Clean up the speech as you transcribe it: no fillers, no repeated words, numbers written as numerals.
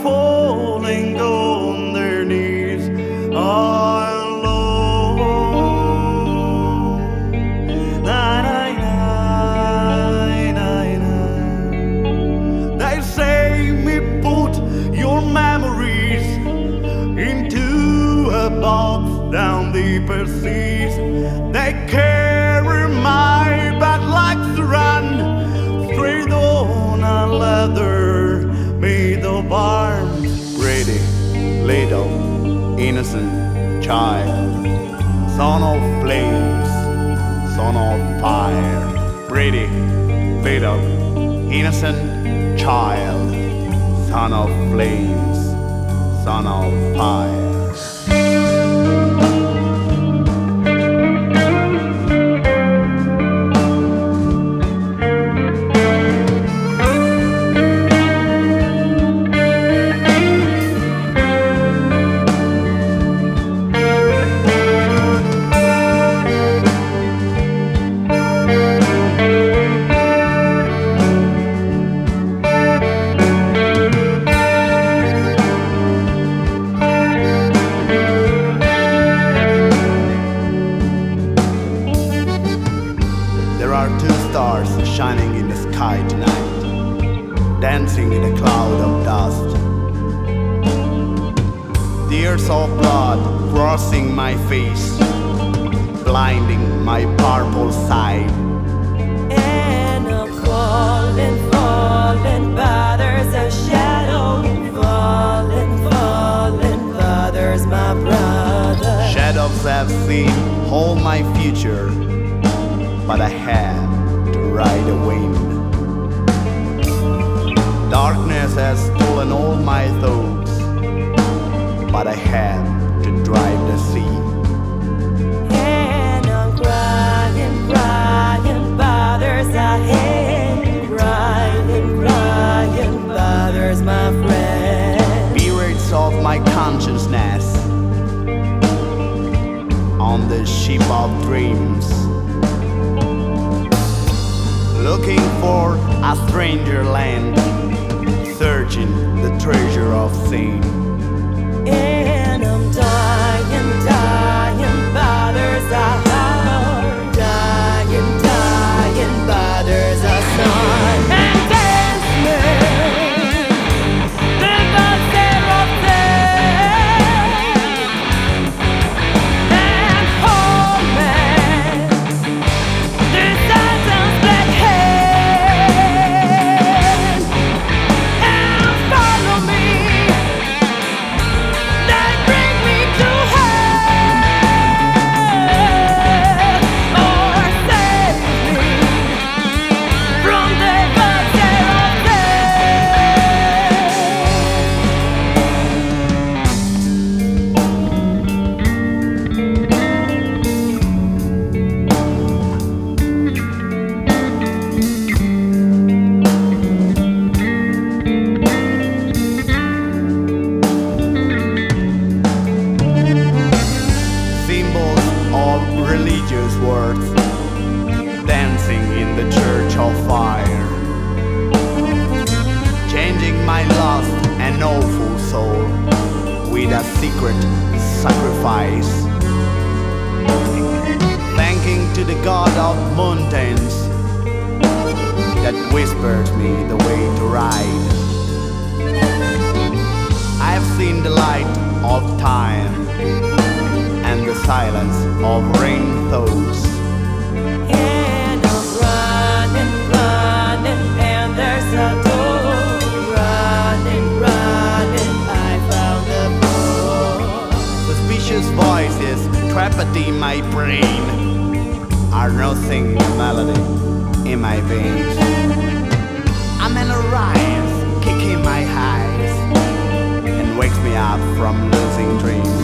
falling on their knees alone. Na, na, na, na, na. They say me put your memories into a box down deeper seas. They carry my bad luck to run straight on a ladder made of arms. Pretty little innocent child, son of flames, son of fire. Pretty little innocent child, son of flames, son of fire. There are two stars shining in the sky tonight, dancing in a cloud of dust. Tears of blood crossing my face, blinding my purple side. And I'm falling, falling, but there's a shadow. Falling, falling, but there's my brother. Shadows have seen all my future, but I had to ride the wind. Darkness has stolen all my thoughts, but I had to drive the sea. And I'm crying, crying, but there's a hand. Crying, crying, but there's my friend. Periods of my consciousness on the ship of dreams, looking for a stranger land, searching the treasure of sin. And I'm dying, dying, but there's a heart. Dying, dying, but there's a sun. And dance me, the monster of death. And hold me, the Satan's black hand. And follow me, that bring me to hell. Or save me from the monster of Symbols of religious words, dancing in the church of fire, changing my lost and awful soul with a secret sacrifice. Thanking to the God of mountains that whispered me the way to ride. I have seen the light of time and the silence of rain thaws. And I'm running, running, and there's a door. Running, running, I found a door. Suspicious voices trapped in my brain are now singing a melody in my veins. I'm in a rise, kicking my highs, and wakes me up from losing dreams.